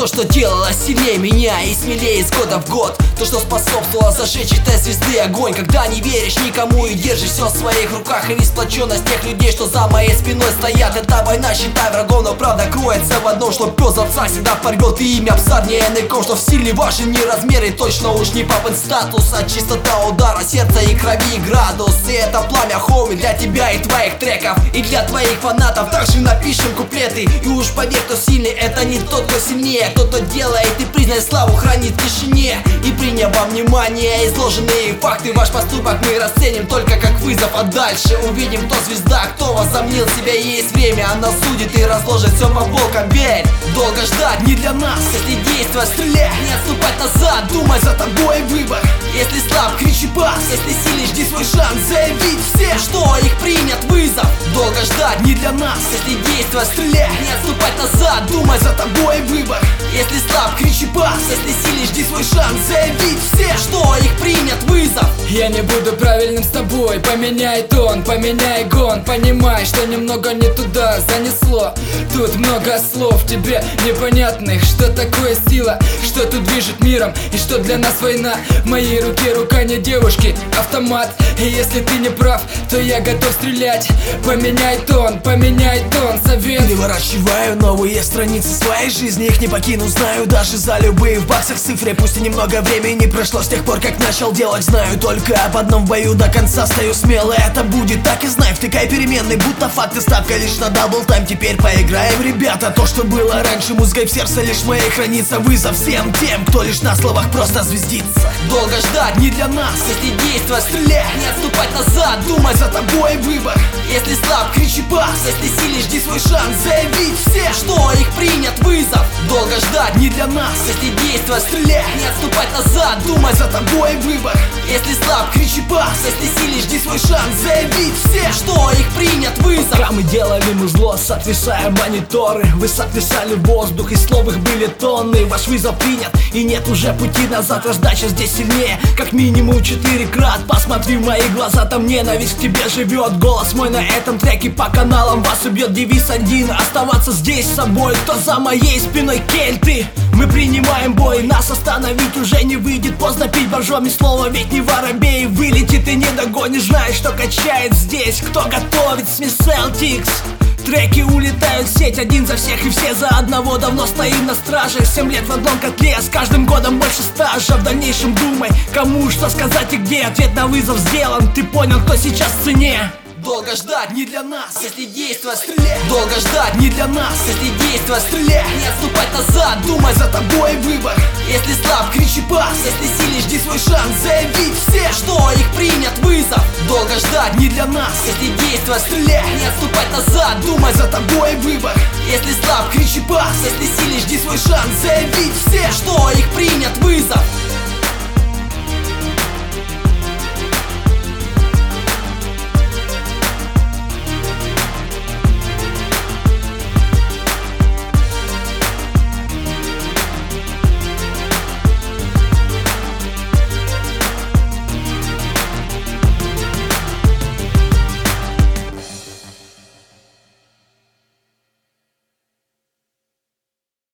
то, что делало сильнее меня и смелее из года в год. То, что способствовало зажечь этой звезды огонь. Когда не веришь никому и держишь все в своих руках. И сплоченность тех людей, что за моей спиной стоят. Это война, считай врагом, но правда кроется в одном, что пес овца всегда порвет и имя пса не языком. Что в силе ваши не размеры, точно уж не папин статус, а чистота удара сердца и крови и градус. И это пламя хоми для тебя и твоих треков, и для твоих фанатов. Также напишем куплеты, и уж поверь, кто сильный, это не тот, кто сильнее. Тот, кто делает и признает славу, хранит в тишине. И приняв во внимание изложенные факты, ваш поступок мы расценим только как вызов. А дальше увидим, кто звезда, кто возомнил себя. Есть время, она судит и разложит все по полкам. Верь, долго ждать не для нас. Если действовать, стреляй, не отступать назад. Думай, за тобой выбор. Если слаб, кричи бас. Если сильный, жди свой шанс заявить всем, что их принят вызов. Долго ждать не для нас. Если действовать, стреляй, не отступать назад. Думай, за тобой выбор. Если слаб, кричи бас. Если сильный, жди свой шанс заявить всем, что их принят вызов. Я не буду правильным с тобой. Поменяй тон, поменяй гон. Понимай, что немного не туда занесло. Тут много слов тебе непонятных. Что такое сила, что тут движет миром, и что для нас война. В моей руке рука не девушки, автомат. И если ты не прав, то я готов стрелять. Поменяй тон, совет. Переворачиваю новые страницы своей жизни. Их не покину, знаю, даже за любые в баксах цифры. Пусть и немного времени прошло с тех пор, как начал делать. Знаю только об одном, в бою до конца стою смело. Это будет так и знай, втыкай переменный, будто факты. Ставка лишь на дабл тайм, теперь поиграем, ребята. То, что было раньше, музыкой в сердце лишь моей хранится. Вызов всем тем, кто лишь на словах просто звездится. Долго ждать не для нас. Если действовать, стреляй, не отступать назад. Думай, за тобой выбор. Если слаб, кричи бас. Если сильный, жди свой шанс заявить всем, что их принят вызов. Долго ждать не для нас. Если действовать, стреляй, не отступать назад. Думай, за тобой выбор. Если слаб, кричи бас. Если сильный, жди свой шанс заявить всем, что их принят вызов. Пока мы делали музло, сотрясая мониторы, вы сотрясали воздух, и слов их были тонны. Ваш вызов принят, и нет уже пути назад. Раздача здесь сильнее, как минимум 4 крат. Посмотри в мои глаза, там ненависть к тебе живет. Голос мой на этом треке по каналам вас убьет. Девиз один: оставаться здесь с собой. Кто за моей спиной, кельты? Мы принимаем бой, нас остановить уже не выйдет. Поздно пить боржоми слово, ведь не воробей вылетит и не догонишь. Знаешь, что качает здесь, кто готовит смесь Celtics. Треки улетают в сеть, один за всех и все за одного. Давно стоим на страже, 7 лет в одном котле. С каждым годом больше стажа, в дальнейшем думай, кому что сказать и где. Ответ на вызов сделан, ты понял, кто сейчас в цене. Долго ждать не для нас. Если действовать, стреляй. Долго ждать не для нас. Если действовать, стреляй, не отступать назад. Думай, за тобой выбор. Если слаб, кричи бас. Если сильный, жди свой шанс заявить всем, что их принят вызов. Долго ждать не для нас. Если действовать, стреляй, не отступать назад. Думай, за тобой выбор. Если слаб, кричи бас. Если сильный, жди свой шанс заявить всем, что их